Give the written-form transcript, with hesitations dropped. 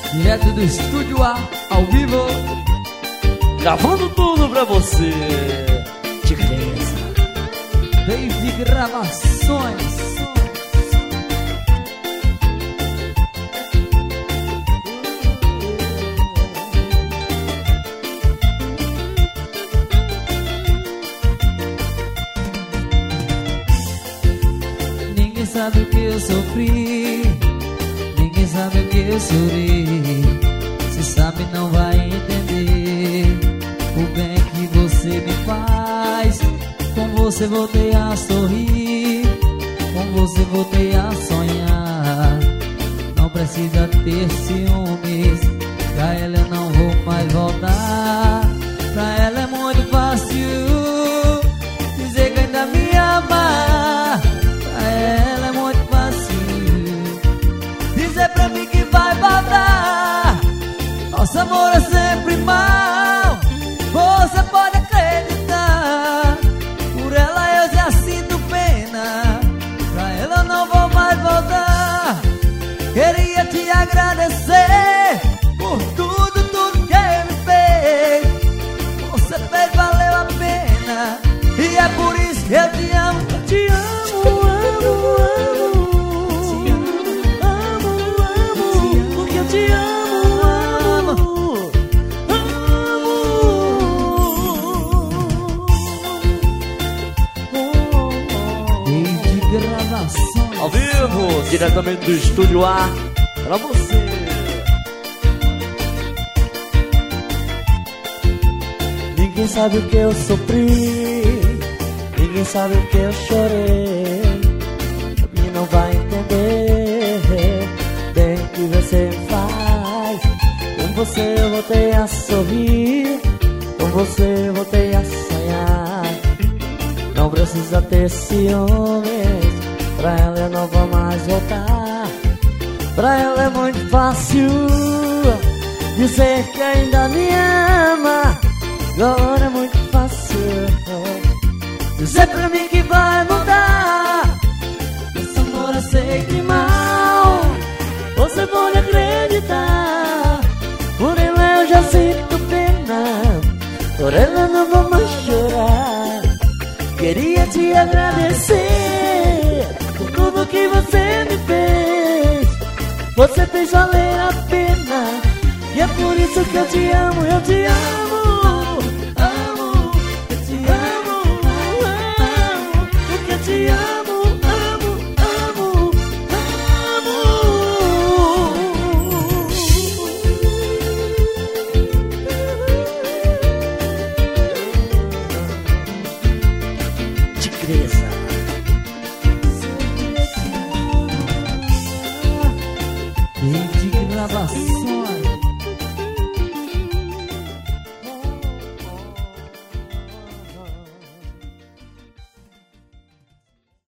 Direto do Estúdio A, ao vivo, gravando tudo pra você. Tigresa Dave Gravações. Ninguém sabe o que eu sofri, ninguém sabe o que eu chorei. Se sabe não vai entender o bem que você me faz. Com você voltei a sorrir, com você voltei a sonhar. Não precisa ter ciúmes, pra ela eu não vou mais voltar. Pra ela é muito fácil dizer que ainda me ama. Pra ela é muito fácil dizer pra mim que vai voltar. Nosso amor é sempre mal, você pode acreditar. Por ela eu já sinto pena, pra ela eu não vou mais voltar. Queria te agradecer por tudo que me fez. Você fez, valeu a pena, e é por isso que eu te amo. Eu te amo, amo, amo, amo, porque eu te amo. Ao vivo, diretamente do Estúdio A, pra você. Ninguém sabe o que eu sofri, ninguém sabe o que eu chorei. E não vai entender bem o que você faz. Com você eu voltei a sorrir, com você eu voltei a sonhar. Não precisa ter ciúmes, pra ela eu não vou mais voltar. Pra ela é muito fácil dizer que ainda me ama. Agora é muito fácil dizer pra mim que vai mudar. Esse amor é sempre mal, você pode acreditar. Por ela eu já sinto pena, por ela eu não vou mais chorar. Queria te agradecer por tudo que você me fez. Você fez valer a pena, e é por isso que eu te amo, eu te amo. Amo, eu te amo, amo, porque eu te amo, amo, amo, Tigresa Dave Gravações.